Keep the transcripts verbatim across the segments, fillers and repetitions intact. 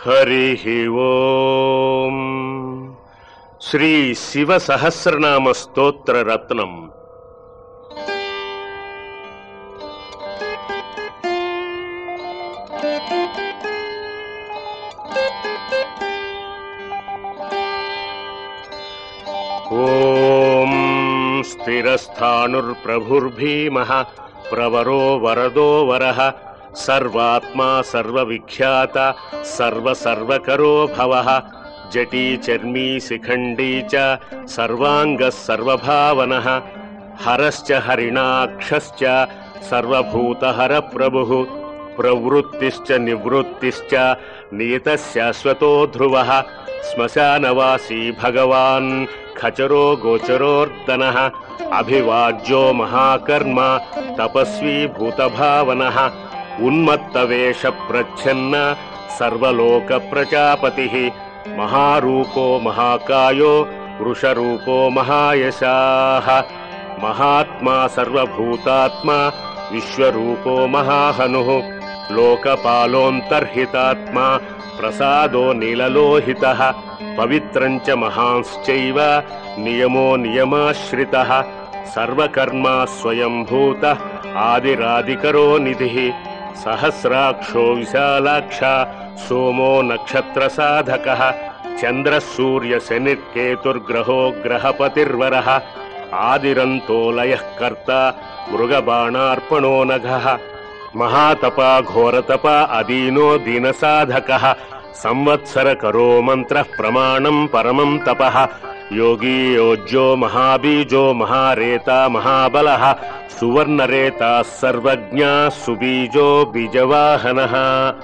हरिः ओम श्री शिव सहस्रनाम स्तोत्र रत्नम। ओम स्थिरस्थाणुर्प्रभुर्भीमः प्रवरो वरदो वरः सर्वात्मा सर्वविख्यात सर्वसर्वकरो भवः जटी चर्मी शिखंडी च सर्वांगः सर्वभावनः हरश्च हरिणाक्षश्च सर्वभूतहर प्रभुः प्रवृत्तिश्च निवृत्तिश्च नियतश्शाश्वतो ध्रुवः श्मशानवासी भगवान् खचरो गोचरोर्दनः अभिवाज्यो महाकर्म तपस्वी भूतभावनः उन्मत्तवेश प्रच्छन्न सर्वलोक प्रजापतिः महारूपो महाकायो वृषरूपो महायशाः महात्मा सर्वभूतात्मा विश्वरूपो महाहनुः लोकपालोऽन्तर्हितात्मा प्रसादो नीललोहितः पवित्रञ्च महांश्चैव नियमो नियमाश्रितः सर्वकर्मा स्वयंभूतः आदिरादिकरो निधिः सहस्राक्षो विशालाक्ष सोमो नक्षत्रसाधकः चन्द्रः सूर्यशनिर्केतुर्ग्रहो ग्रहपतिर्वरः आदिरन्तो लयः कर्ता मृगबाणार्पणो नघः महातपा घोरतपा अदीनो दीनसाधकः संवत्सरकरो मन्त्रः प्रमाणं परमं तपः योगी योज्यो महाबीजो महारेता महाबलः सुवर्णरेता सर्वज्ञा सुबीजो बीजवाहनः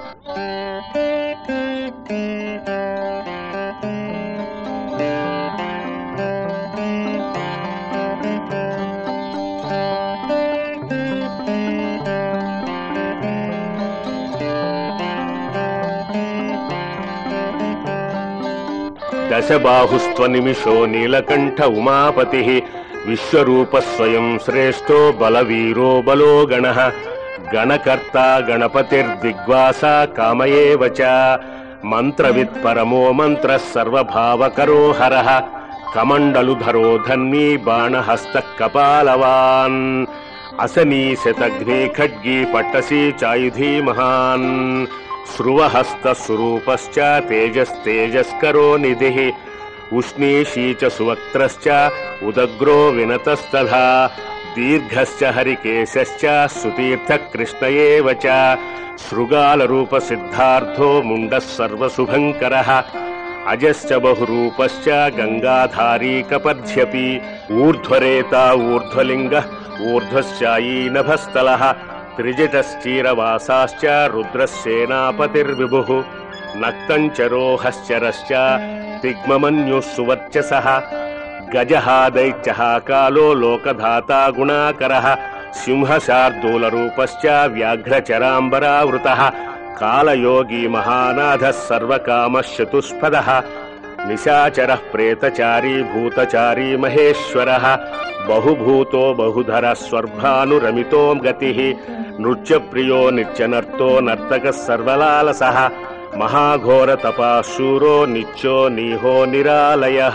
दशबाहुस्त्वनिमिषो नीलकण्ठ उमापतिः विश्वरूप स्वयं श्रेष्ठो बलवीरो बलो गणः गणकर्ता गणपतिर्दिग्वासा कामयेव च मन्त्रवित् परमो मन्त्रः सर्वभावकरो हरः कमण्डलुधरो धन्वी बाणहस्तः कपालवान् असनी शतघ्नी खड्गी पट्टसी चायुधी महान् श्रुवहस्तस्वरूपश्च तेजस्तेजस्करो निधिः उष्णीषी च सुवक्त्रश्च उदग्रो विनतस्तथा दीर्घश्च हरिकेशश्च सुतीर्थः कृष्ण एव च शृगालरूपसिद्धार्थो मुण्डः सर्वशुभङ्करः अजश्च बहुरूपश्च गङ्गाधारी कपर्ध्यपि ऊर्ध्वरेता ऊर्ध्वलिङ्गः ऊर्ध्वश्चायी नभस्थलः त्रिजटश्चीरवासाश्च रुद्रसेनापतिर्विभुः नक्तञ्चरोहश्चरश्च तिग्ममन्युः सुवर्चसः गजः दैत्यः कालो लोकधाता गुणाकरः सिंहशार्दूलरूपश्च व्याघ्रचराम्बरावृतः कालयोगी महानाथः सर्वकामः चतुष्पदः निशाचरः प्रेतचारी भूतचारी महेश्वरः बहुभूतो बहुधरः स्वर्भानुरमितो गतिः नृत्यप्रियो नित्यनर्तो नर्तकः सर्वलालसः महाघोरतपाशूरो नित्यो नीहो निरालयः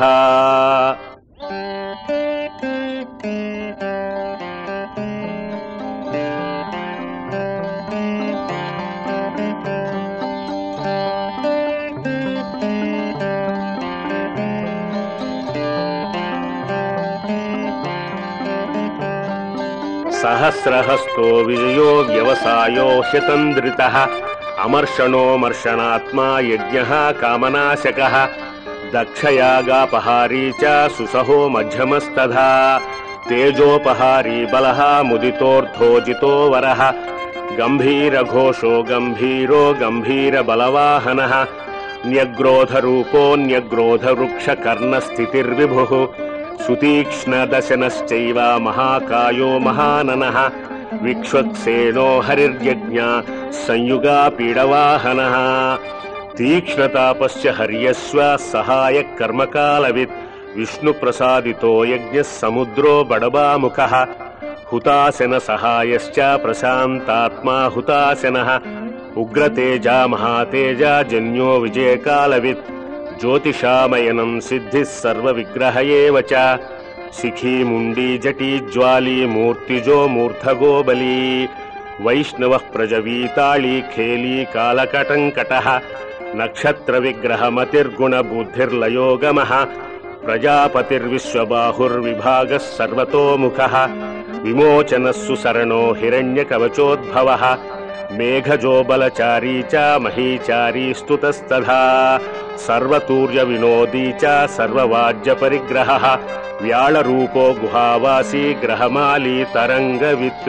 सहस्रहस्तो विजयो व्यवसायो शतन्द्रितः अमर्षणो मर्षणात्मा यज्ञः कामनाशकः दक्षयागापहारी च सुसहो मध्यमस्तथा तेजोपहारी बलः मुदितोर्धोजितो वरः गम्भीरघोषो गम्भीरो गम्भीरबलवाहनः न्यग्रोधरूपो न्यग्रोधवृक्षकर्णस्थितिर्विभुः सुतीक्ष्णदशनश्चैव महाकायो महाननः विक्ष्वक्सेनो हरिर्यज्ञ संयुगा पीडवाहनः तीक्ष्णतापश्च हर्यस्व सहायः कर्मकालवित् विष्णुप्रसादितो यज्ञः समुद्रो बडबामुखः हुतासन सहायश्च प्रशान्तात्मा हुतासनः उग्रतेजा महातेजा जन्यो विजयकालवित् ज्योतिषामयनं सिद्धिः सर्वविग्रह एव च शिखी मुण्डी जटी ज्वाली मूर्तिजो मूर्धगो बली वैष्णवः प्रजवीताळी खेली कालकटङ्कटः नक्षत्रविग्रहमतिर्गुणबुद्धिर्लयोगमः प्रजापतिर्विश्वबाहुर्विभागः सर्वतोमुखः विमोचनः सुसरणो हिरण्यकवचोद्भवः मेघजो बलचारी च महीचारी स्तुतस्तथा सर्वतूर्यविनोदी च सर्ववाज्यपरिग्रहः व्याळरूपो गुहावासी ग्रहमाली तरङ्गवित्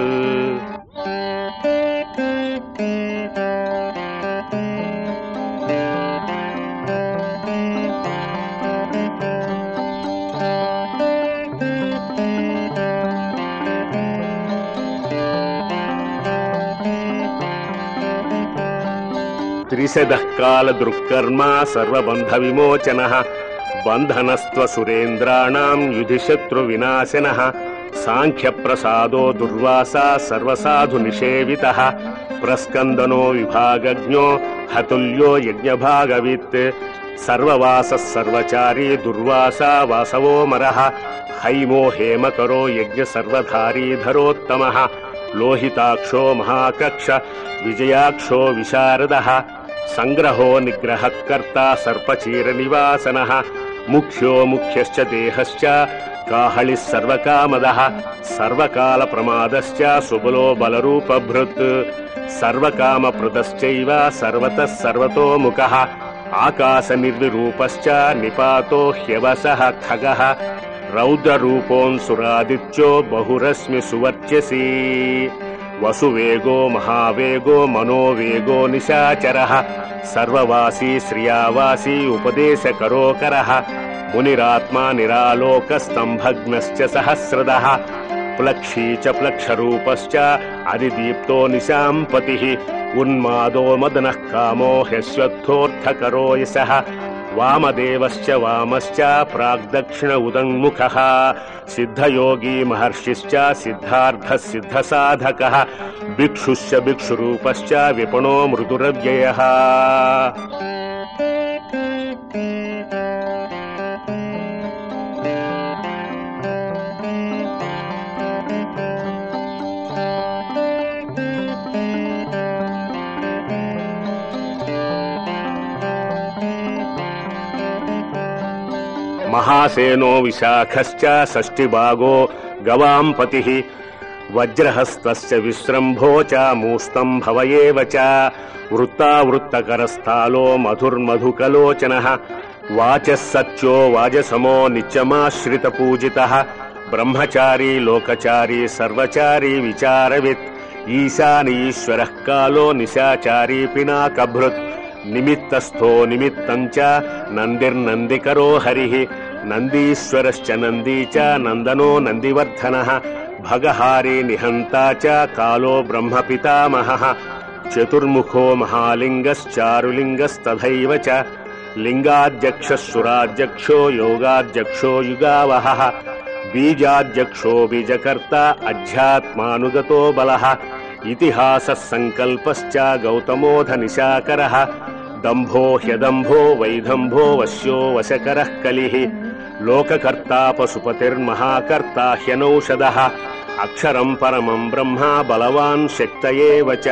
त्रिशदः कालदृक्कर्मा सर्वबन्धविमोचनः बन्धनस्त्वसुरेन्द्राणां युधिशत्रुविनाशिनः साङ्ख्यप्रसादो दुर्वासा सर्वसाधुनिषेवितः प्रस्कन्दनो विभागज्ञो हतुल्यो यज्ञभागवित् सर्ववासः सर्वचारी दुर्वासा वासवोमरः हैमो हेमकरो यज्ञसर्वधारीधरोत्तमः लोहिताक्षो महाकक्ष विजयाक्षो विशारदः संग्रहो निग्रहः कर्ता सर्पचीरनिवासनः मुख्यो मुख्यश्च देहश्च काहलिः सर्वकामदः सर्वकालप्रमादश्च सुबलो बलरूपभृत् सर्वकामप्रदश्चैव सर्वतः सर्वतोमुखः आकाशनिर्विरूपश्च निपातो ह्यवसः खगः रौद्ररूपोऽंसुरादित्यो बहुरश्मि सुवर्चसी वसुवेगो महावेगो मनोवेगो निशाचरः सर्ववासी श्रियावासी उपदेशकरोकरः मुनिरात्मा निरालोकस्तम्भग्नश्च सहस्रदः प्लक्षी च प्लक्षरूपश्च अधिदीप्तो निशाम्पतिः उन्मादो मदनः कामो ह्यश्वत्थोऽर्थकरो यशः वामदेवश्च वामश्च प्राग्दक्षिण उदङ्मुखः सिद्धयोगी महर्षिश्च सिद्धार्थः सिद्धसाधकः भिक्षुश्च भिक्षुरूपश्च विपणो मृदुरव्ययः महासेनो विशाखश्च षष्टिभागो गवाम्पतिः वज्रहस्तश्च विश्रम्भो च मूस्तम्भव एव च वृत्तावृत्तकरस्थालो मधुर्मधुकलोचनः वाचः सत्यो वाजसमो नित्यमाश्रितपूजितः ब्रह्मचारी लोकचारी सर्वचारी विचारवित् ईशानीश्वरः कालो निशाचारी पिनाकभृत् निमित्तस्थो निमित्तं च नन्दिर्नन्दिकरो हरिः नन्दीश्वरश्च नन्दी च नन्दनो नन्दिवर्धनः भगहारी निहन्ता च कालो ब्रह्मपितामहः चतुर्मुखो महालिङ्गश्चारुलिङ्गस्तथैव च लिङ्गाध्यक्षः सुराध्यक्षो योगाध्यक्षो युगावहः बीजाध्यक्षो बीजकर्ता अध्यात्मानुगतो बलः इतिहासः संकल्पश्च गौतमोऽधनिशाकरः दम्भो ह्यदम्भो वैदम्भो वश्यो वशकरः कलिः लोककर्ता पशुपतिर्महाकर्ता ह्यनौषधः अक्षरं परमं ब्रह्मा बलवान् शक्त एव च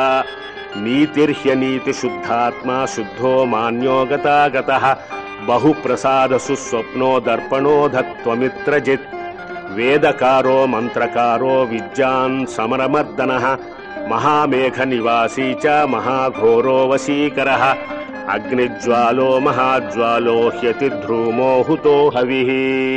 नीतिर्ह्यनीतिशुद्धात्मा शुद्धो मान्यो गतागतः बहुप्रसादसुस्वप्नो दर्पणोधत्वमित्रजित् वेदकारो मन्त्रकारो विद्यान् समरमर्दनः महामेघनिवासी च महाघोरो वशीकरः अग्निज्वालो महाज्वालो ह्यतिध्रूमो हुतो हविः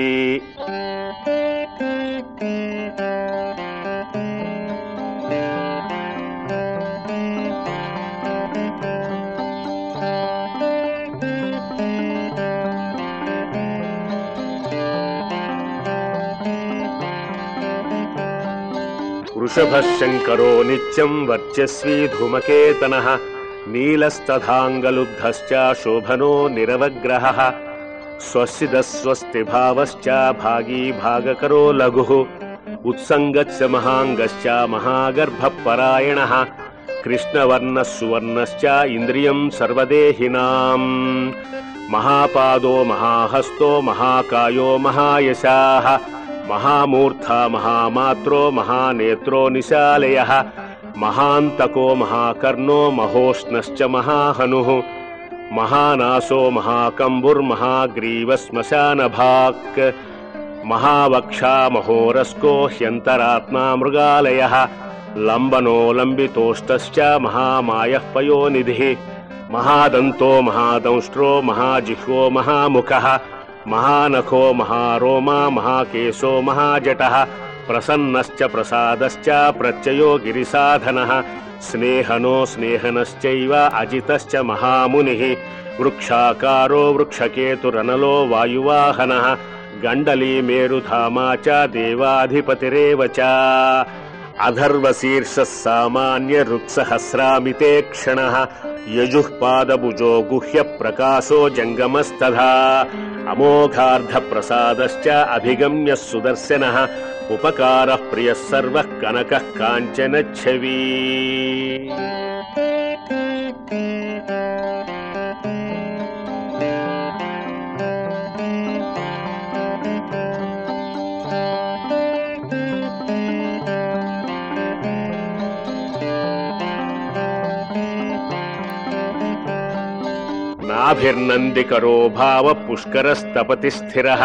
वृषभः शङ्करो नित्यं वर्चस्वी धूमकेतनः नीलस्तथाङ्गलुब्धश्च शोभनो निरवग्रहः स्वस्तिदस्वस्तिभावश्च भागी भागकरो लघुः उत्सङ्गश्च महाङ्गश्च महागर्भपरायणः कृष्णवर्णः सुवर्णश्च इन्द्रियं सर्वदेहिनाम् महापादो महाहस्तो महाकायो महायशाः महामूर्धा महामात्रो महानेत्रो निशालयः महान्तको महाकर्णो महोष्णश्च महाहनुः महानासो महाकम्बुर्महाग्रीवश्मशानभाक् महावक्षा महोरस्को ह्यन्तरात्मा मृगालयः लम्बनो लम्बितोष्टश्च महामायः पयोनिधिः महादन्तो महादंष्ट्रो महाजिह्वो महामुखः महानखो महारोमा महाकेशो महाजटः प्रसन्नश्च प्रसादश्च प्रत्ययो गिरिसाधनः स्नेहनो स्नेहनश्चैव अजितश्च महामुनिः वृक्षाकारो वृक्षकेतुरनलो वायुवाहनः गण्डली मेरुधामा च देवाधिपतिरेव च अधर्वशीर्षः सामान्य ऋक्सहस्रामिते क्षणः यजुः पादभुजो गुह्य प्रकाशो जङ्गमस्तथा अमोघार्धप्रसादश्च अभिगम्य सुदर्शनः उपकारः प्रियः सर्वः कनकः काञ्चनच्छवी नाभिर्नन्दिकरो भाव पुष्करस्तपति स्थिरः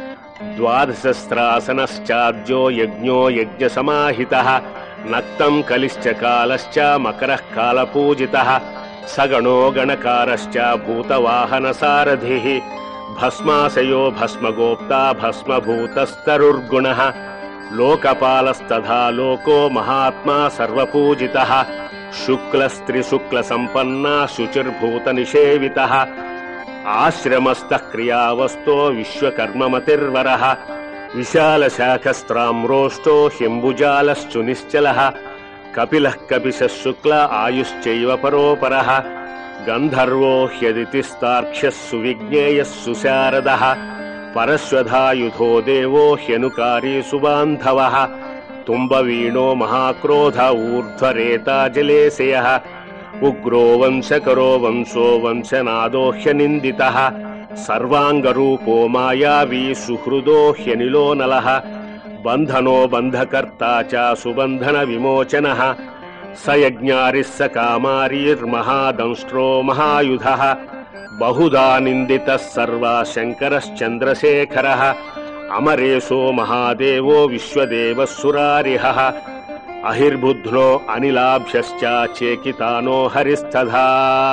द्वादशस्त्रासनश्चाद्यो यज्ञो यज्ञसमाहितः नक्तं कलिश्च कालश्च मकरः कालपूजितः सगणो गणकारश्च भूतवाहनसारथिः भस्माशयो भस्मगोप्ता भस्मभूतस्तरुर्गुणः लोकपालस्तथा लोको महात्मा सर्वपूजितः शुक्लस्त्रिशुक्लसम्पन्ना शुचिर्भूतनिषेवितः आश्रमस्थः क्रियावस्तो विश्वकर्ममतिर्वरः विशालशाखस्त्राम्रोष्टो हिम्बुजालश्चु निश्चलः कपिलः कपिशः शुक्ल आयुश्चैव परोपरः गन्धर्वो ह्यदितिस्तार्क्ष्यः सुविज्ञेयः सुशारदः परश्वधायुधो देवो ह्यनुकारी सुबान्धवः तुम्बवीणो महाक्रोध ऊर्ध्वरेता जलेशयः उग्रो वंशकरो वंशो वंशनादो ह्यनिन्दितः सर्वाङ्गरूपो मायावी सुहृदो ह्यनिलो नलः बन्धनो बन्धकर्ता च सुबन्धनविमोचनः स यज्ञारिः स कामारीर्महादंष्ट्रो महायुधः बहुधा निन्दितः सर्वा शङ्करश्चन्द्रशेखरः अमरेशो महादेवो विश्वदेवः सुरारिहः अहिर्बुध्नो अनिलाभ्यश्च चेकितानो हरिस्तथा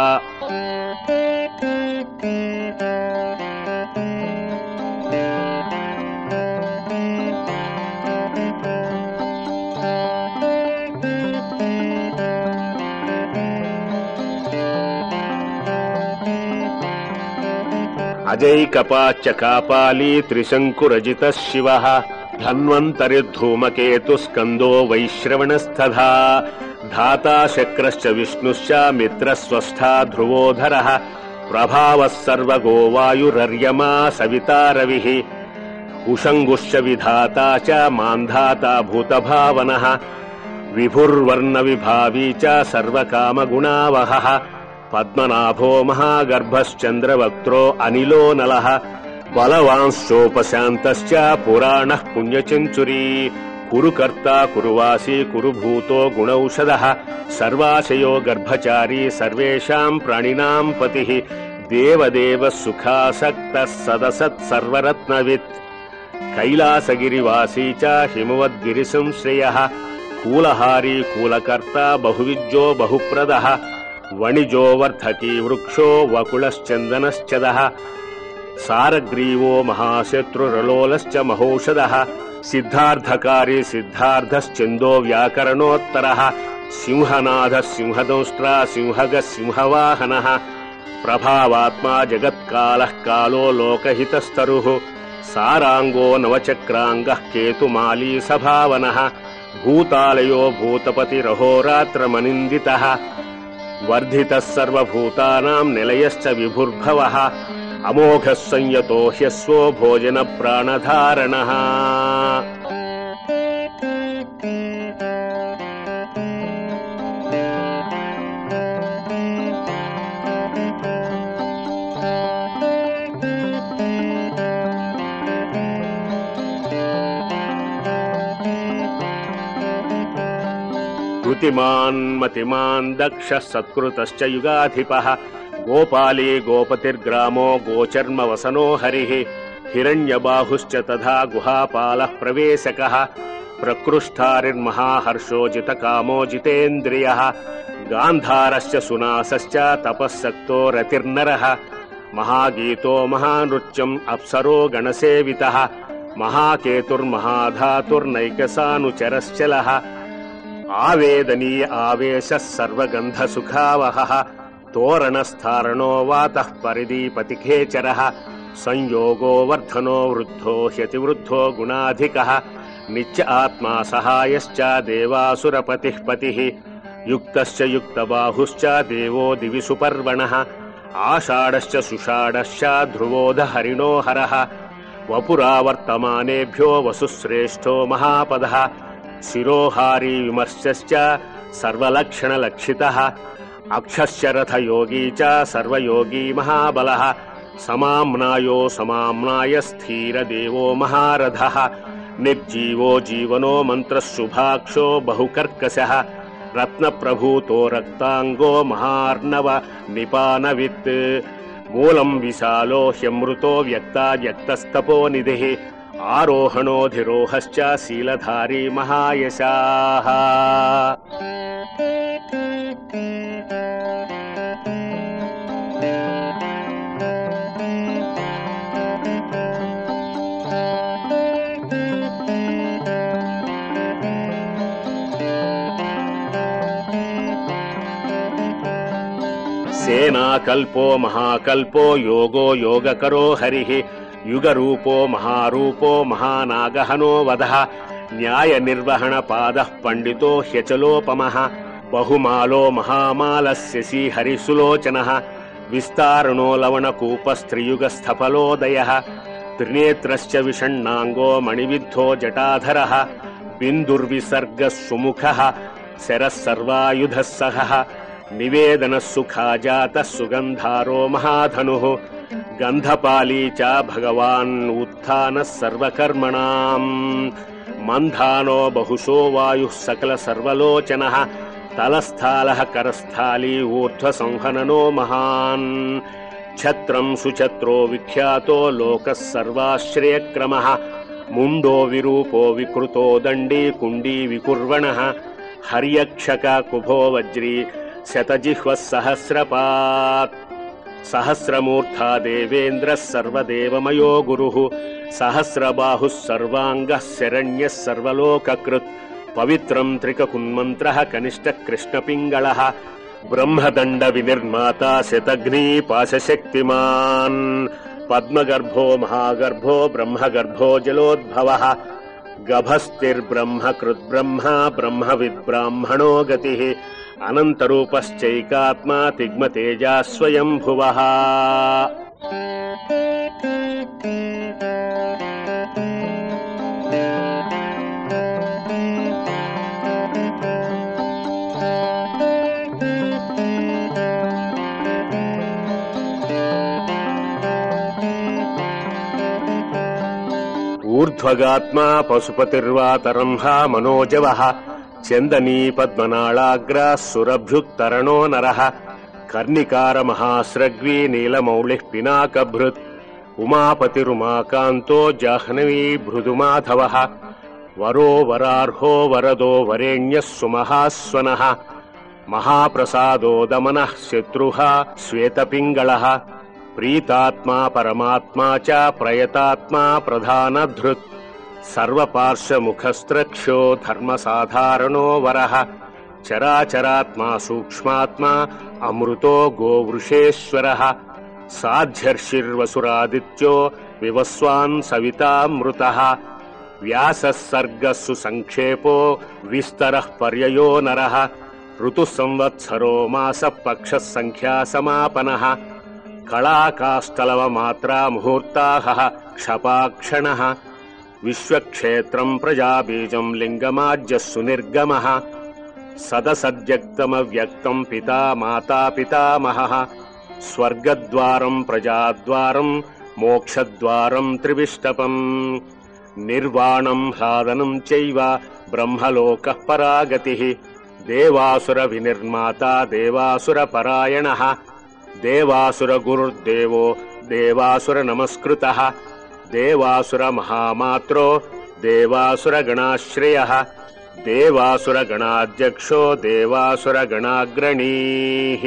अजैकपाच्च कापाली त्रिशङ्कुरजितः शिवः धन्वन्तरिर्धूमकेतुस्कन्दो वैश्रवणस्तथा धाता शक्रश्च विष्णुश्च मित्रस्वस्था ध्रुवोधरः प्रभावः सर्वगो वायुरर्यमा सविता रविः उषङ्गुश्च विधाता च मान्धाता भूतभावनः विभुर्वर्णविभावी च सर्वकामगुणावहः पद्मनाभो महागर्भश्चन्द्रवक्त्रो अनिलो नलः बलवांश्चोपशान्तश्च पुराणः पुण्यचञ्चुरी कुरुकर्ता कुरुवासी कुरुभूतो गुणौषधः सर्वाशयो गर्भचारी सर्वेषां प्राणिनां पतिः देवदेवः सुखासक्तः सदसत् सर्वरत्नवित् कैलासगिरिवासी च हिमवद्गिरिसंश्रयः कूलहारी कूलकर्ता बहुविज्जो बहुप्रदः वणिजो वर्धकी वृक्षो वकुलश्चन्दनश्चदः सारग्रीवो महाशत्रुरलोलश्च महौषधः सिद्धार्थकारी सिद्धार्थश्चन्दो व्याकरणोत्तरः सिंहनाथः सिंहदंष्ट्रा सिंहगः सिंहवाहनः प्रभावात्मा जगत्कालः कालो लोकहितस्तरुः साराङ्गो नवचक्राङ्गः केतुमाली सभावनः भूतालयो भूतपतिरहोरात्रमनिन्दितः वर्धितः सर्वभूतानां निलयश्च विभुर्भवः अमोघः संयतो ह्यस्वो भोजनप्राणधारणः धृतिमान् मतिमान् दक्षः सत्कृतश्च युगाधिपः गोपाली गोपतिर्ग्रामो गोचर्मवसनो हरिः हिरण्यबाहुश्च तथा गुहापालः प्रवेशकः प्रकृष्टारिर्महाहर्षो जितकामो जितेन्द्रियः गान्धारश्च सुनासश्च तपःसक्तो रतिर्नरः महागीतो महानृत्यम् अप्सरो गणसेवितः महाकेतुर्महाधातुर्नैकसानुचरश्चलः आवेदनीय आवेशः सर्वगन्धसुखावहः तोरणस्थारणो वातः परिदीपतिखेचरः संयोगो वर्धनो वृद्धो ह्यतिवृद्धो गुणाधिकः नित्य आत्मा सहायश्च देवासुरपतिः पतिः युक्तश्च युक्तबाहुश्च देवो दिवि सुपर्वणः आषाढश्च सुषाढश्च ध्रुवोदहरिणो हरः वपुरावर्तमानेभ्यो वसुश्रेष्ठो महापदः शिरोहारी विमर्शश्च सर्वलक्षणलक्षितः अक्षश्च रथयोगी च सर्वयोगी महाबलः समाम्नायो समाम्नाय स्थिरदेवो महारथः निर्जीवो जीवनो मन्त्रः शुभाक्षो बहुकर्कशः रत्नप्रभूतो रक्ताङ्गो महार्णव निपानवित् मूलम् विशालो ह्यमृतो व्यक्ता व्यक्तस्तपोनिधिः आरोहणोऽधिरोहश्च शीलधारी महायशाः सेनाकल्पो महाकल्पो योगो योगकरो हरिः युगरूपो महारूपो महानागहनो वधः न्यायनिर्वहणपादः पण्डितो ह्यचलोपमः बहुमालो महामालस्य श्रीहरिसुलोचनः विस्तारणो लवणकूपस्त्रियुगस्थफलोदयः त्रिनेत्रश्च विषण्णाङ्गो मणिविद्धो जटाधरः बिन्दुर्विसर्गः सुमुखः शरः सर्वायुधः सहः निवेदनः सुखाजातः सुगन्धारो महाधनुः गन्धपाली च भगवान् उत्थानः सर्वकर्मणाम् मन्धानो बहुशो वायुः सकल सर्वलोचनः तलस्थालः करस्थाली ऊर्ध्वसंहननो महान् छत्रम् सुछत्रो विख्यातो लोकः सर्वाश्रयक्रमः मुण्डो विरूपो विकृतो दण्डी कुण्डी विकुर्वणः हर्यक्षक कुभो वज्री शतजिह्वः सहस्रपात् सहस्रमूर्धा देवेन्द्रः सर्वदेवमयो गुरुः सहस्रबाहुः सर्वाङ्गः शरण्यः सर्वलोककृत् पवित्रम् त्रिककुन्मन्त्रः कनिष्ठः कृष्णपिङ्गळः ब्रह्मदण्ड विनिर्माता शतघ्नी पाशशक्तिमान् पद्मगर्भो महागर्भो ब्रह्मगर्भो जलोद्भवः गभस्तिर्ब्रह्मकृद्ब्रह्मा ब्रह्मविद्ब्राह्मणो गतिः अनन्तरूपश्चैकात्मा तिग्मतेजा स्वयंभुवः ऊर्ध्वगात्मा पशुपतिर्वातरंहा मनोजवः चन्दनी पद्मनाळाग्रः सुरभ्युत्तरणो नरः कर्णिकार महास्रग्वी नीलमौलिः पिनाकभृत् उमापतिरुमाकान्तो जाह्नवी भृदुमाधवः वरो वरार्हो वरदो वरेण्यः सुमहास्वनः महाप्रसादो दमनः शत्रुः श्वेतपिङ्गळः प्रीतात्मा परमात्मा च प्रयतात्मा प्रधानधृत् सर्वपार्श्वमुखस्त्रक्षो धर्मसाधारणो वरः चराचरात्मा सूक्ष्मात्मा अमृतो गोवृषेश्वरः साध्यर्षिर्वसुरादित्यो विवस्वान् सवितामृतः व्यासः सर्गः सुसङ्क्षेपो विस्तरः पर्ययो नरः ऋतुः संवत्सरो मासः पक्षः संख्यासमापनः कलाकाष्ठलवमात्रा मुहूर्ताः क्षपाक्षणः विश्वक्षेत्रम् प्रजाबीजम् लिङ्गमाज्यः सुनिर्गमः सदसद्यक्तमव्यक्तम् पिता माता पितामहः स्वर्गद्वारम् प्रजाद्वारम् मोक्षद्वारम् त्रिविष्टपम् निर्वाणम् ह्लादनम् चैव ब्रह्मलोकः परागतिः देवासुर विनिर्माता देवासुरपरायणः देवासुरगुरुर्देवो देवासुरनमस्कृतः देवासुरमहामात्रो देवासुरगणाश्रयः देवासुरगणाध्यक्षो देवासुरगणाग्रणीः।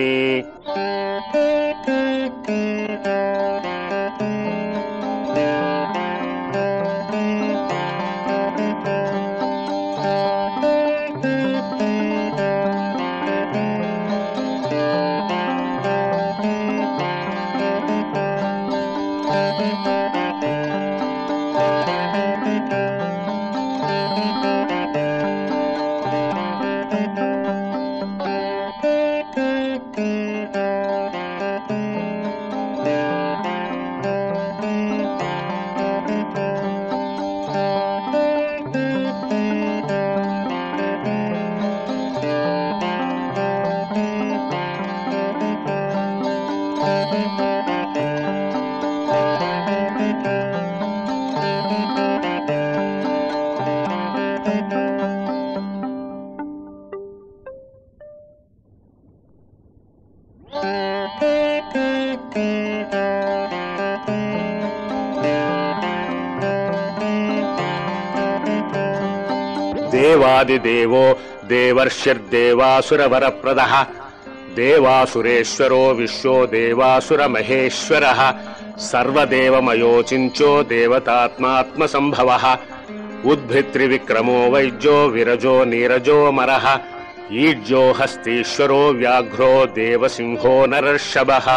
देवादिदेवो देवर्षिर्देवासुरवरप्रदः देवासुरेश्वरो विश्वो देवासुरमहेश्वरः सर्वदेवमयोचिन्त्यो देवतात्मात्मसम्भवः उद्भित्रिविक्रमो वैद्यो विरजो नीरजो मरः ईड्यो हस्तीश्वरो व्याघ्रो देवसिंहो नरर्षभः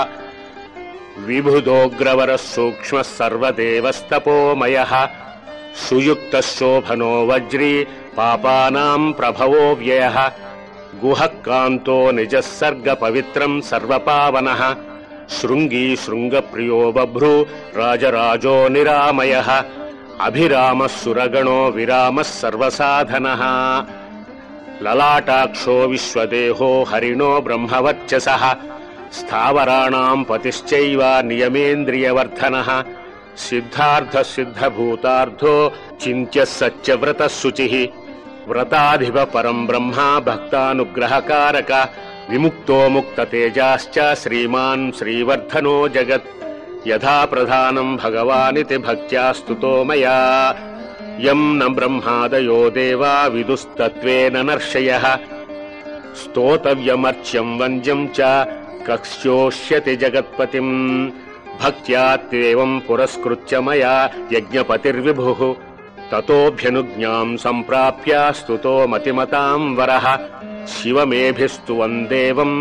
विबुधोग्रवरः सूक्ष्मः सर्वदेवस्तपोमयः सुयुक्तः शोभनो वज्री पापानाम् प्रभवो व्ययः गुहः कान्तो निजः सर्गपवित्रम् सर्वपावनः शृङ्गी शृङ्गप्रियो बभ्रू राजराजो निरामयः अभिरामः सुरगणो विरामः सर्वसाधनः ललाटाक्षो विश्वदेहो हरिणो ब्रह्मवर्चसः स्थावराणाम् पतिश्चैव नियमेन्द्रियवर्धनः सिद्धार्थ सिद्धभूतार्थो चिन्त्यः सत्यव्रतः शुचिः व्रताधिप परम् ब्रह्मा भक्तानुग्रहकारक विमुक्तो मुक्ततेजाश्च श्रीमान् श्रीवर्धनो जगत् यथा प्रधानम् भगवानिति भक्त्या स्तुतो मया यम् न ब्रह्मादयो देवा विदुस्तत्त्वेन नर्षयः स्तोतव्यमर्च्यम् वन्द्यम् च कक्ष्योष्यति जगत्पतिम् भक्त्यात्येवम् पुरस्कृत्य मया यज्ञपतिर्विभुः ततोऽभ्यनुज्ञाम् सम्प्राप्य स्तुतो मतिमताम् वरः शिवमेभिस्तुवन् देवम्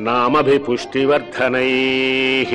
नामभिपुष्टिवर्धनैः।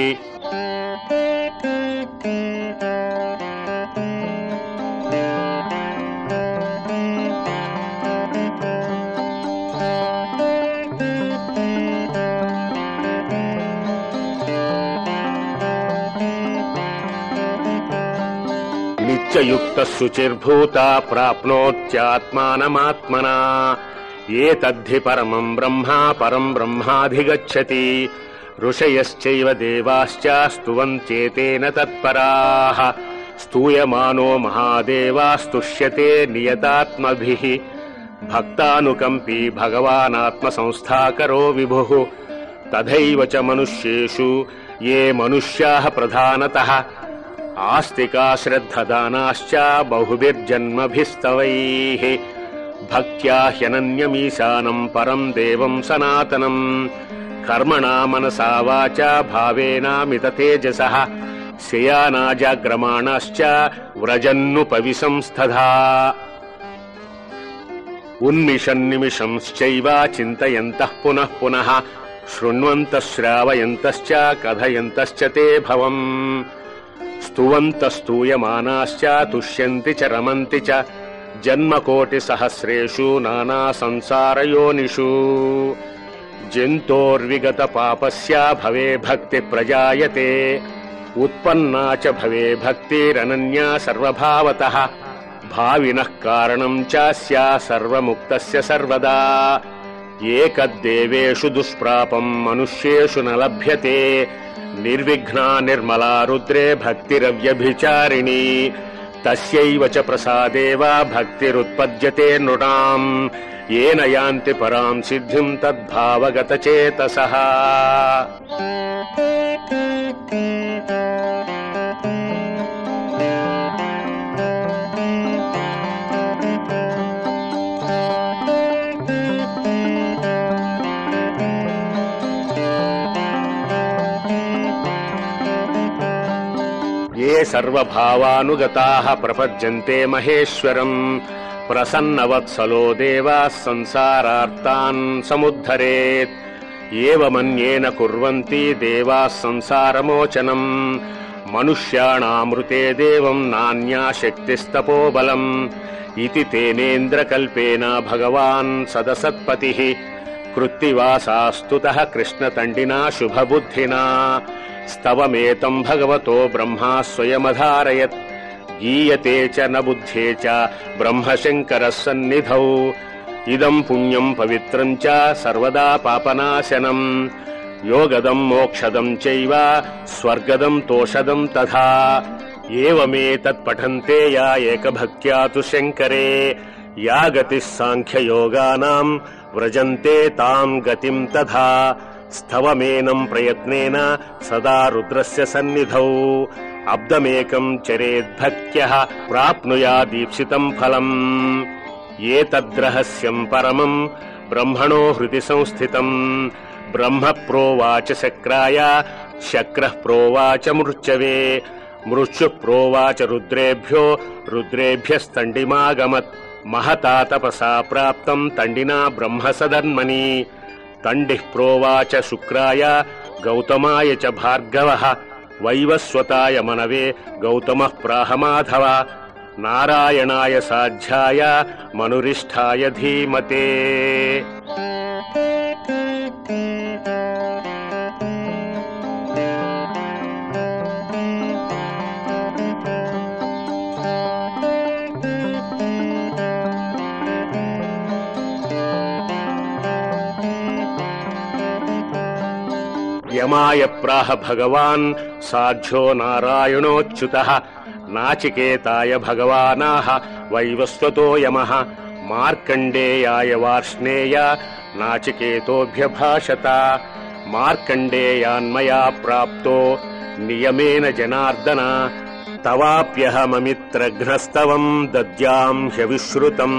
नित्ययुक्तः शुचिर्भूता प्राप्नोत्यात्मानमात्मना एतद्धि परमम् ब्रह्मा परम् ब्रह्माधिगच्छति ऋषयश्चैव देवाश्च स्तुवन्त्येतेन तत्पराः स्तूयमानो महादेवास्तुष्यते नियतात्मभिः भक्तानुकम्पी भगवानात्मसंस्थाकरो विभुः तथैव च मनुष्येषु ये मनुष्याः प्रधानतः आस्तिका श्रद्धदानाश्च बहुभिर्जन्मभिस्तवैः भक्त्या ह्यनन्यमीशानम् परम् देवम् सनातनम् कर्मणा मनसा वाचा भावेनामिततेजसः शयानाजाग्रमाणाश्च व्रजन्नुपविशंस्तथा उन्मिषन्निमिषंश्चैव चिन्तयन्तः पुनः पुनः शृण्वन्तः श्रावयन्तश्च कथयन्तश्च ते भवम् स्तुवन्तस्तूयमानाश्च तुष्यन्ति च रमन्ति च जन्मकोटिसहस्रेषु नानासंसारयोनिषु जन्तोर्विगतपापस्य भवे भक्तिप्रजायते उत्पन्ना च भवे भक्तिरनन्या सर्वभावतः भाविनः कारणम् चास्या सर्वमुक्तस्य सर्वदा एकद्देवेषु दुष्प्रापम् मनुष्येषु न लभ्यते निर्विघ्ना निर्मला रुद्रे भक्तिरव्यभिचारिणी तस्यैव च प्रसादेव भक्तिरुत्पद्यते नृणाम् येन यान्ति परां सिद्धिं तद्भावगतचेतसः। ये सर्वभावानुगताः प्रपद्यन्ते महेश्वरम् प्रसन्नवत्सलो देवाः संसारार्तान् समुद्धरेत्। एवमन्येन कुर्वन्ति देवाः संसारमोचनम् मनुष्याणामृते देवम् नान्या शक्तिस्तपोबलम् इति तेनेन्द्रकल्पेन भगवान् सदसत्पतिः कृत्तिवासास्तुतः कृष्णतण्डिना शुभबुद्धिना स्तवमेतम् भगवतो ब्रह्मा स्वयमधारयत्। गीयते च न बुद्धे च ब्रह्मशङ्करः सन्निधौ इदम् पुण्यम् पवित्रम् च सर्वदा पापनाशनम् योगदम् मोक्षदम् चैव स्वर्गदम् तोषदम् तथा एवमेतत् पठन्ते या एकभक्त्या तु शङ्करे या गतिः साङ्ख्ययोगानाम् व्रजन्ते ताम् गतिम् तथा स्तवमेनम् प्रयत्नेन सदा रुद्रस्य सन्निधौ अब्दमेकम् चरेद्भक्त्यः प्राप्नुयादीप्सितम् फलम्। एतद्रहस्यम् परमम् ब्रह्मणो हृदि संस्थितम् ब्रह्म प्रोवाच शक्राय शक्रः प्रोवाच मृच्छवे मृच्छुः प्रोवाच रुद्रेभ्यो रुद्रेभ्यस्तण्डिमागमत् महता तपसा प्राप्तम् तण्डिना ब्रह्म सदन्मनि तण्डिः प्रोवाच शुक्राय गौतमाय च भार्गवः वैवस्वताय मनवे गौतमः प्राह माधव नारायणाय साध्याय मनुरिष्ठाय धीमते। यमाय प्राह भगवान् साध्यो नारायणोच्युतः नाचिकेताय भगवानाह वैवस्वतो यमः मार्कण्डेयाय वार्ष्णेय नाचिकेतोऽभ्यभाषत मार्कण्डेयान्मया प्राप्तो नियमेन जनार्दन तवाप्यहममित्रघ्नस्तवम् दद्याम् ह्यविश्रुतम्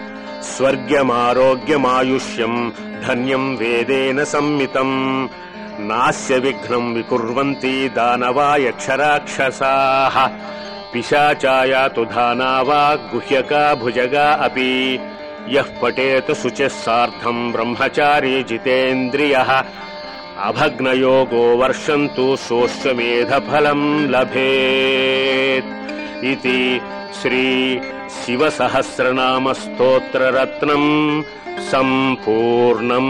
स्वर्ग्यमारोग्यमायुष्यम् धन्यम् वेदेन संमितम् नास्य विघ्नम् विकुर्वन्ति दानवा यक्षराक्षसाः पिशाचाया तु धानावा गुह्यका भुजगा अपि यः पठेत शुचिः सार्धम् ब्रह्मचारी जितेन्द्रियः अभग्नयोगो वर्षन्तु सोऽश्वमेधफलम् लभेत् इति श्री शिवसहस्रनाम स्तोत्ररत्नम् सम्पूर्णम्।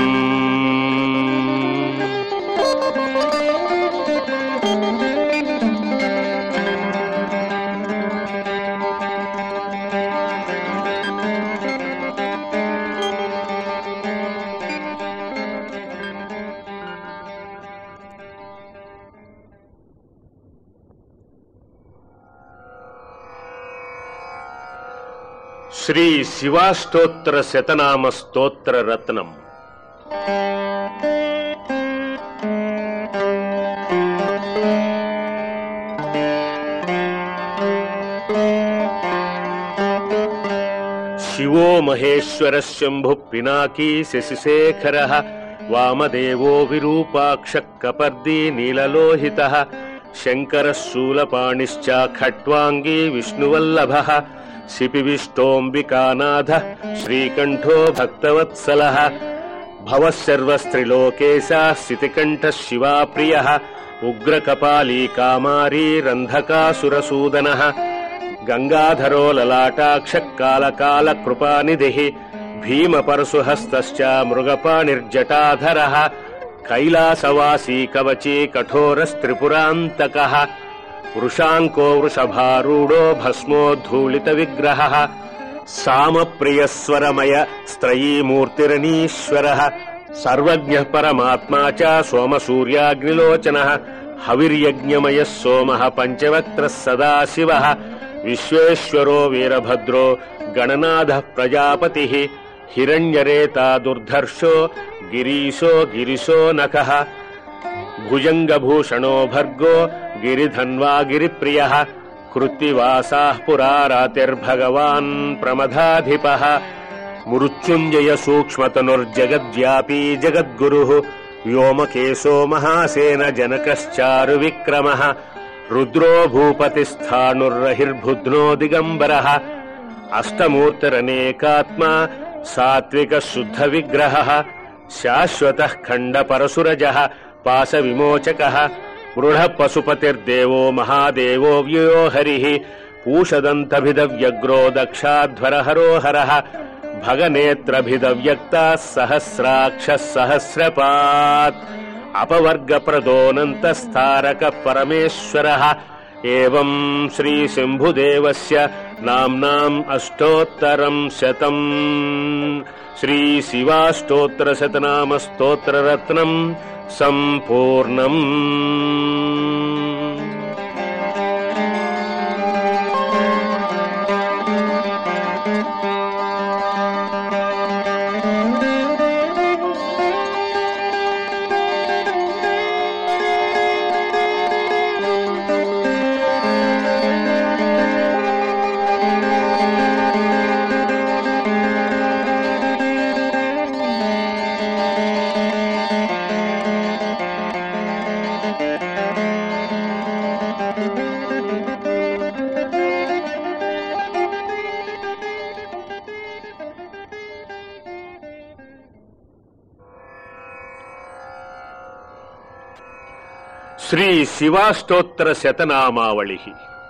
श्री शिवाष्टोत्तर शतनाम स्तोत्र रत्नम्। शिवो महेश्वरः शम्भुः पिनाकी शशिशेखरः वामदेवो विरूपाक्षः कपर्दी नीललोहितः शङ्करः शूलपाणिश्च खट्वाङ्गी विष्णुवल्लभः शिपिविष्टोऽम्बिकानाथः श्रीकण्ठो भक्तवत्सलः भवः सर्वस्त्रिलोकेशः स्थितिकण्ठः शिवाप्रियः उग्रकपाली कामारी रन्धकासुरसूदनः गङ्गाधरो ललाटाक्षः कालकालकृपानिधिः भीमपरशुहस्तश्च मृगपाणिर्जटाधरः कैलासवासी कवची कठोरस्त्रिपुरान्तकः वृषाङ्को वृषभारूढो भस्मोद्धूलितविग्रहः सामप्रियस्वरमय स्त्रयीमूर्तिरनीश्वरः सर्वज्ञः परमात्मा च सोमसूर्याग्निलोचनः हविर्यज्ञमयः सोमः पञ्चवक्त्रः सदाशिवः विश्वेश्वरो वीरभद्रो गणनाथः प्रजापतिः हिरण्यरेता दुर्धर्षो गिरीशो गिरिशो नखः भुजङ्गभूषणो भर्गो गिरिधन्वा गिरिप्रियः कृत्तिवासाः पुरा रातिर्भगवान् प्रमदाधिपः मृत्युञ्जय सूक्ष्मतनुर्जगद्व्यापी जगद्गुरुः व्योमकेशो महासेन जनकश्चारुविक्रमः रुद्रो भूपतिस्थाणुर्रहिर्बुध्नो दिगम्बरः अष्टमूर्तिरनेकात्मा सात्विकः शुद्धविग्रहः शाश्वतः खण्डपरशुरजः पाशविमोचकः मृढः पशुपतिर्देवो महादेवो व्ययो हरिः पूषदन्तभिदव्यग्रो दक्षाध्वरहरो हरः भगनेत्रभिदव्यक्ताः सहस्राक्षः सहस्रपात् अपवर्गप्रदोऽनन्तस्तारकः परमेश्वरः एवं श्रीशम्भुदेवस्य नाम्नाम् अष्टोत्तरम् शतम् श्रीशिवाष्टोत्तरशतनामस्तोत्ररत्नम् सम्पूर्णम्। श्री शिवाष्टोत्तर शतनामावलिः।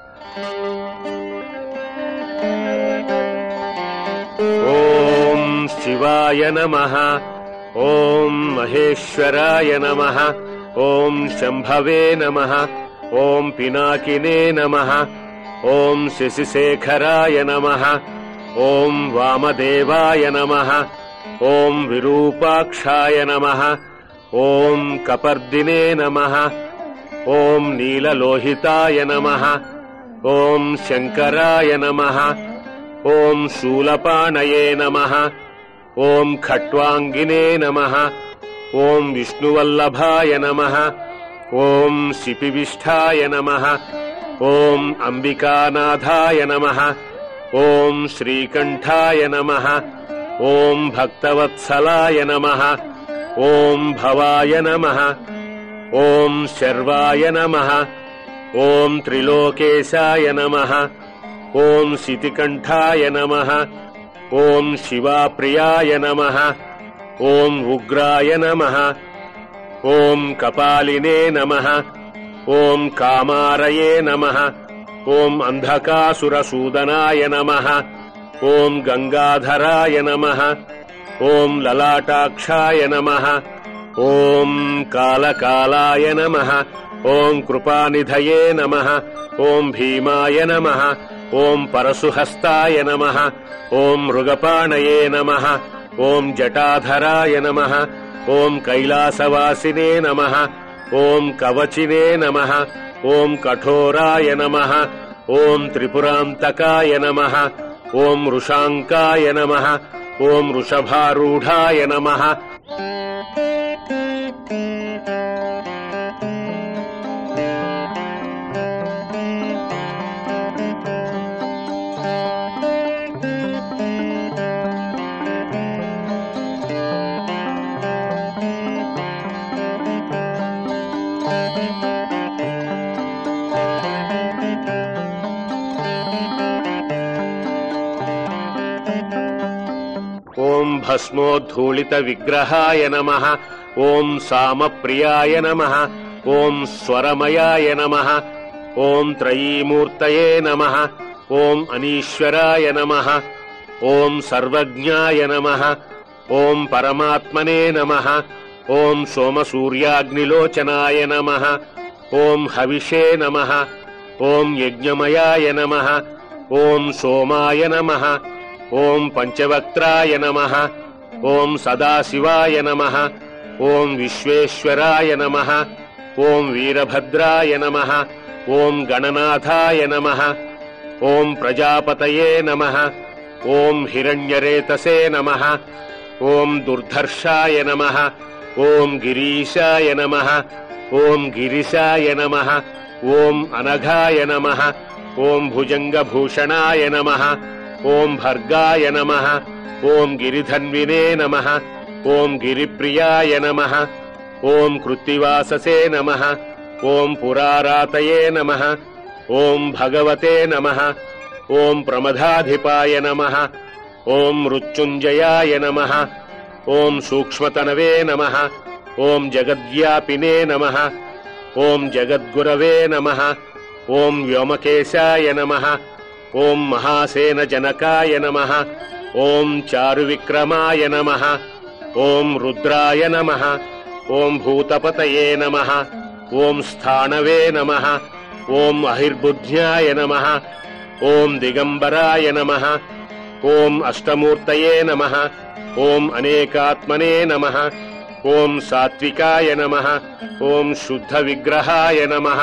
ओम शिवाय नमः। ओम महेश्वराय नमः। ओम शंभवे नमः। ओम पिनाकिने नमः। ओम शशिशेखराय नमः। ओम वामदेवाय नमः। ओम विरूपाक्षाय नमः। ओम कपर्दिने नमः। ओम नीललोहिताय नमः। ओम शंकराय नमः। ओम शूलपाणये नमः। ओम खट्वांगिने नमः। ओम विष्णुवल्लभाय नमः। ओम शिपिविष्ठाय नमः। ओम अंबिकानाथाय नमः। ओम श्रीकंठाय नमः। ओम भक्तवत्सलाय नमः। ओम भवाय नमः। ओम शर्वाय नमः। ओम त्रिलोकेशाय नमः। ओम शितिकंठाय नमः। ओम शिवाप्रियाय नमः। ओम उग्राय नमः। ओम कपालिने नमः। ओम कामारये नमः। ओम अंधकासुरसूदनाय नमः। ओम गंगाधराय नमः। ओम ललाटाक्षाय नमः। ओम कालकालाय नमः। ओम कृपानिधये नमः। ओम भीमाय नमः। ओम परशुहस्ताय नमः। ओम मृगपाणये नमः। ओम जटाधराय नमः। ओम कैलासवासिने नमः। ओम कवचिने नमः। ओम कठोराय नमः। ओम त्रिपुरान्तकाय नमः। ओम वृषांकाय नमः। ओम वृषभारूढाय नमः। ओम भस्मोद्धूलित विग्रहाय नमः। ओम सामप्रियाय नमः। ओम स्वरमयाय नमः। ओम त्रयीमूर्तये नमः। ओम अनीश्वराय नमः। ओम सर्वज्ञाय नमः। ओम परमात्मने नमः। ओम सोमसूर्याग्निलोचनाय नमः। ओम हविषे नमः। ओम यज्ञमयाय नमः। ओम सोमाय नमः। ओम पंचवक्त्राय नमः। ओम सदाशिवाय नमः। ओम विश्वेश्वराय नमः। ओम वीरभद्राय नमः। ओम गणनाथाय नमः। ओम प्रजापतये नमः। ఓం హిరణ్యరేతసే నమః. ఓం దుర్ధర్షాయ నమః. ఓం గిరీశాయ నమః. ఓం గిరిశాయ నమః. ఓం అనఘాయ నమః. ఓం భుజంగభూషణాయ నమః. ఓం భర్గాయ నమః. ఓం గిరిధన్వినే నమః. ఓం గిరిప్రియాయ నమః. ఓం కృత్తివాససే నమః. ఓం పురారాతయే నమః. ఓం భగవతే నమః. ఓం ప్రమదాధిపాయ నమః. ఓం మృత్యుంజయాయ నమః. ఓం సూక్ష్మతనవే నమః. ఓం జగద్వ్యాపినే నమః. ఓం జగద్గురవే నమః. ఓం వ్యోమకేశాయ నమః. ఓం మహాసేనజనకాయ నమః. ఓం చారువిక్రమాయ నమః. ఓం రుద్రాయ నమః. ఓం భూతపతయే నమః. ఓం స్థాణవే నమః. ఓం అహిర్బుద్ధ్యాయ నమః. ఓం దిగంబరాయ నమః. ఓం అష్టమూర్తయే నమః. ఓం అనేకాత్మనే నమః. ఓం సాత్వికాయ నమః. ఓం శుద్ధ విగ్రహాయ నమః.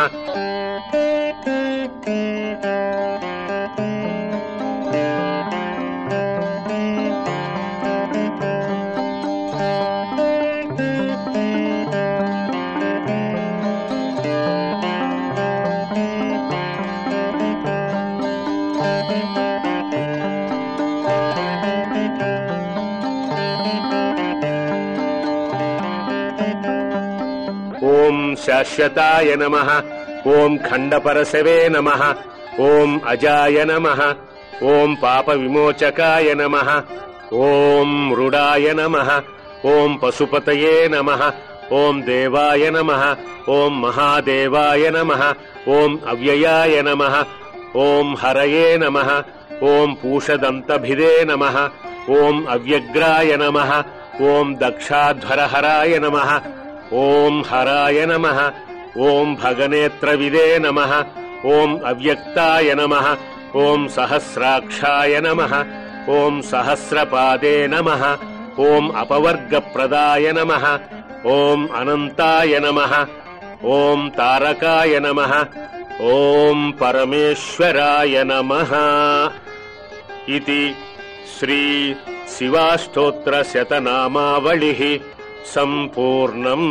ఓం శాశ్వతాయ నమః. ఓం ఖండపరశవే నమః. ఓం అజాయ నమః. ఓం పాప విమోచకాయ నమః. ఓం మృడాయ నమః. ఓం పశుపతయే నమః. ఓం దేవాయ నమః. ఓం మహాదేవాయ నమః. ఓం అవ్యయాయ నమః. ఓం హరయే నమః. ఓం పూషదంతభిదే నమః. ఓం అవ్యగ్రాయ నమః. ఓం దక్షాధ్వరహరాయ నమః. ఓం హరాయ నమః. ఓం భగనేత్రవిదే నమః. ఓం అవ్యక్తాయ నమః. ఓం సహస్రాక్షాయ నమః. ఓం సహస్రపాదే నమః. ఓం అపవర్గప్రదాయ నమః. ఓం అనంతాయ నమః. ఓం తారకాయ నమః. ఓం పరమేశ్వరాయ నమః. ఇతి శ్రీ శివాష్టోత్ర శతనామావళిః సంపూర్ణం.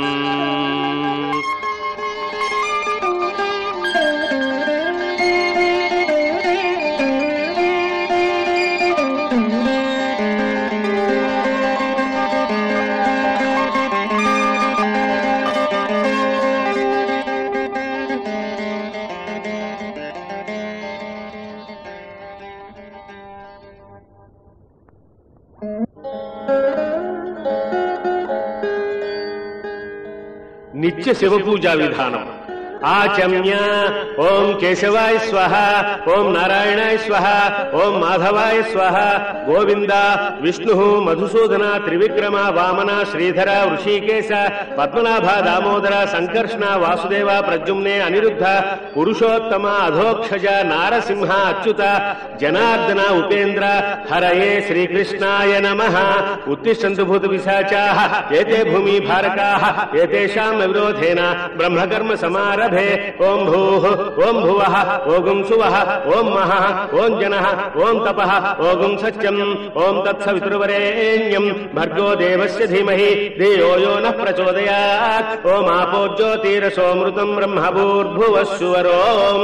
నిత్య శివ పూజా విధానం. ఆచమ్య ఓం కేశవాయ స్వహ. ఓం నారాయణాయ స్వహ. ఓం మాధవాయ స్వహ. గోవింద విష్ణు మధుసూదన త్రివిక్రమ వామన శ్రీధర వృషీకేశ పద్మనాభ దామోదర సంకర్షణ వాసుదేవ ప్రద్యుమ్నే అనిరుద్ధ పురుషోత్తమ అధోక్షజ నారసింహ అచ్యుత జనార్దన ఉపేంద్ర హరయే శ్రీకృష్ణాయ నమః. ఉత్తిష్టంతు భూత పిశాచాః ఏతే భూమి భారకాః ఏతేషాం విరోధేన బ్రహ్మకర్మ సమార ఓం భూః ఓం భువః ఓం సువః ఓం మహః ఓం జనః ఓం తపః ఓం సత్యం ఓం తత్సవితుర్వరేణ్యం భర్గో దేవస్య ధీమహి ధియో యో నః ప్రచోదయాత్. ఓం ఆపో జ్యోతిరసోమృతం బ్రహ్మభూర్భువః సువరోం.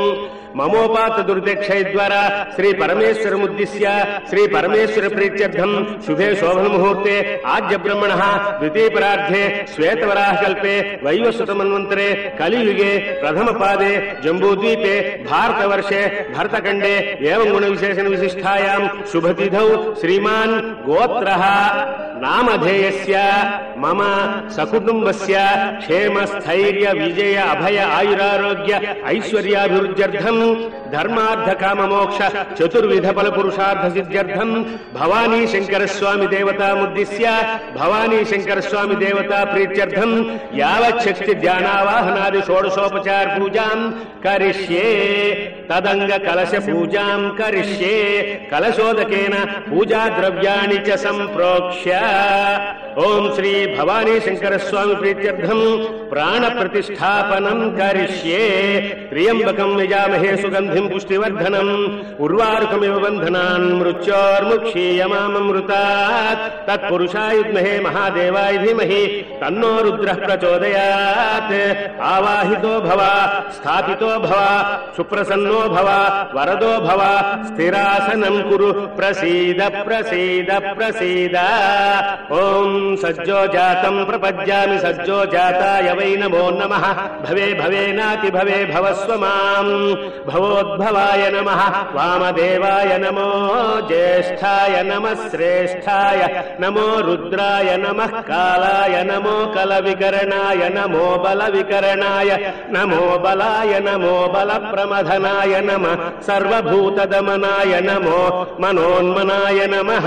మమోపాత దుర్దక్షయ ద్వారా శ్రీ పరమేశ్వరముద్దిశ్య శ్రీ పరమేశ్వర ప్రీత్యర్థం శుభే శోభన ముహూర్తే ఆద్య బ్రహ్మణ ద్వితీయపరార్థే శ్వేతవరాహ కల్పే వైవస్వత మన్వంతరే కలియుగే ప్రథమ పాదే జంబూద్వీపే భారతవర్షే భరతఖండే ఏవం గుణ విశేషణ విశిష్టాయాం శుభతిథౌ శ్రీమాన్ గోత్రః నామధేయస్య మమ సకుటుంబస్య క్షేమ స్థైర్య విజయ అభయ ఆయురారోగ్య ఐశ్వర్యాభివృద్ధ్యర్థం ధర్మార్థ కామ మోక్ష చతుర్విధ ఫల పురుషార్థ సిద్ధ్యర్థం భవానీ శంకర స్వామి దేవతాముద్దిశ్య భవానీ శంకర స్వామి దేవతా ప్రీత్యర్థం యావచ్చక్తి ధ్యానావాహనాది షోడశోపచార పూజాం కరిష్యే. తదంగ కలశ పూజాం కరిష్యే. కలశోదకేన పూజా ద్రవ్యాణి చ సంప్రోక్ష్య. ఓం శ్రీ భవానీ శంకర స్వామి ప్రీత్యర్థం ప్రాణ ప్రతిష్టాపనం కరిష్యే. త్ర్యంబకం యజామహే సుగంధిం పుష్టివర్ధనం ఉర్వారుకమివ బంధనాన్ మృత్యోర్ముక్షీయమామృతాత్. తత్పురుషాయ విద్మహే మహాదేవాయ ధీమహి తన్నో రుద్రః ప్రచోదయాత్. ఆవాహితో భవ, స్థాపితో భవ, సుప్రసన్నో భవ, వరదో భవ, స్థిరాసనం కురు, ప్రసీద ప్రసీద ప్రసీద. ఓం సజ్జో జాతం ప్రపజ్యామి సజ్జో జాతాయ వై నమో నమః. భవే భవేనాతి భవే భవస్వ మాం. భవోద్భవాయ నమః. వామదేవాయ నమో జ్యేష్ఠాయ నమః శ్రేష్ఠాయ నమో రుద్రాయ నమః. కాలాయ నమో కల వికరణాయ నమో బల వికరణాయ నమో బలాయ నమో బల ప్రమథనాయ నమః. సర్వభూత దమనాయ నమో మనోన్మనాయ నమః.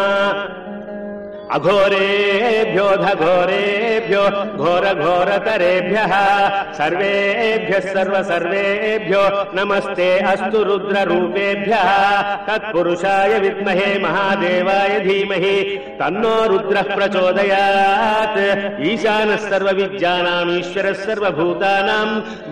అఘోరేభ్యో ఘోరేభ్యో ఘోర ఘోరతరేభ్యః సర్వేభ్యః సర్వ సర్వేభ్యో నమస్తే అస్తు రుద్ర రూపేభ్యః. తత్పురుషాయ విద్మహే మహాదేవాయ ధీమహి తన్నో రుద్రః ప్రచోదయాత్. ఈశానః సర్వ విద్యానాం ఈశ్వరః సర్వభూతానాం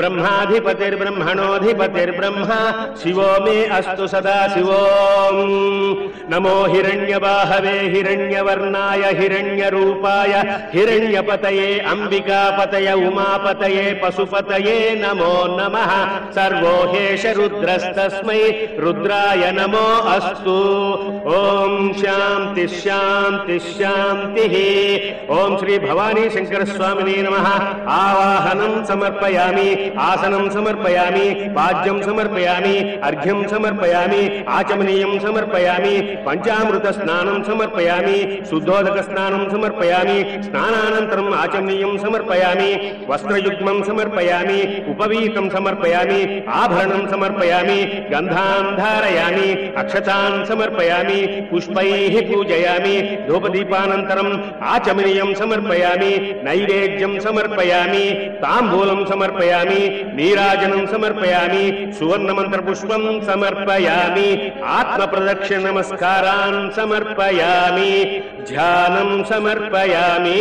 బ్రహ్మాధిపతిర్బ్రహ్మణోధిపతిర్బ్రహ్మ. శివో మే అస్తు సదా శివోం. నమో హిరణ్యబాహవే హిరణ్యవర్ణాయ హిరణ్యరూపాయ హిరణ్యపతయే అంబికాపతయ ఉమాపతయే పశుపతయే నమో నమః. సర్వో హేష రుద్రస్తస్మై రుద్రాయ నమో అస్తు. ఓం శాంతి శాంతి శాంతి. ఓం శ్రీ భవానీ శంకర స్వామినే నమః. ఆవాహనం సమర్పయామి, ఆసనం సమర్పయామి, పాద్యం సమర్పయామి, అర్ఘ్యం సమర్పయామి, ఆచమనీయం సమర్పయామి, పంచామృత స్నానం సమర్పయామి, శుద్ధోదక స్నానం సమర్పయామి, స్నానానంతరం ఆచమనీయం సమర్పయామి, వస్త్రయుగ్మం సమర్పయామి, ఉపవీతం సమర్పయామి, ఆభరణం సమర్పయామి, గంధాన్ ధారయామి, అక్షతాన్ సమర్పయామి, పుష్పైః పూజయామి, ధూపదీపానంతరం ఆచమనీయం సమర్పయామి, నైవేద్యం సమర్పయామి, తాంబూలం సమర్పయామి, నీరాజనం సమర్పయామి, సువర్ణమంత్ర పుష్పం సమర్పయామి, ఆత్మ ప్రదక్షిణ నమస్కారాన్ సమర్పయామి, ధ్యానం సమర్పయామి.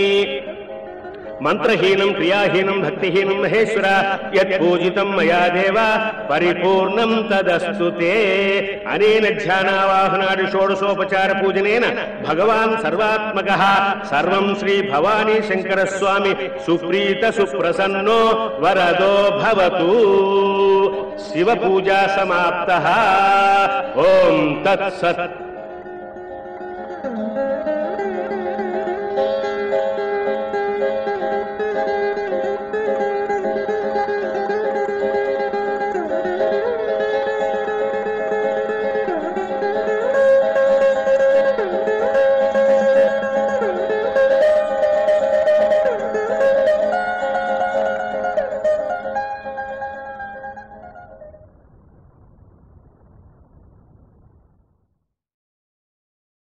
మంత్రహీనం క్రియాహీనం భక్తిహీనం మహేశ్వర యత్ పూజితం మయా దేవ పరిపూర్ణం తదస్తు తే. అనేన ధ్యానావాహనాది షోడశోపచార పూజనేన భగవాన్ సర్వాత్మకః సర్వం శ్రీ భవానీ శంకర స్వామి సుప్రీత సుప్రసన్నో వరదో భవతు. శివ పూజా సమాప్తః. ఓం తత్సత్.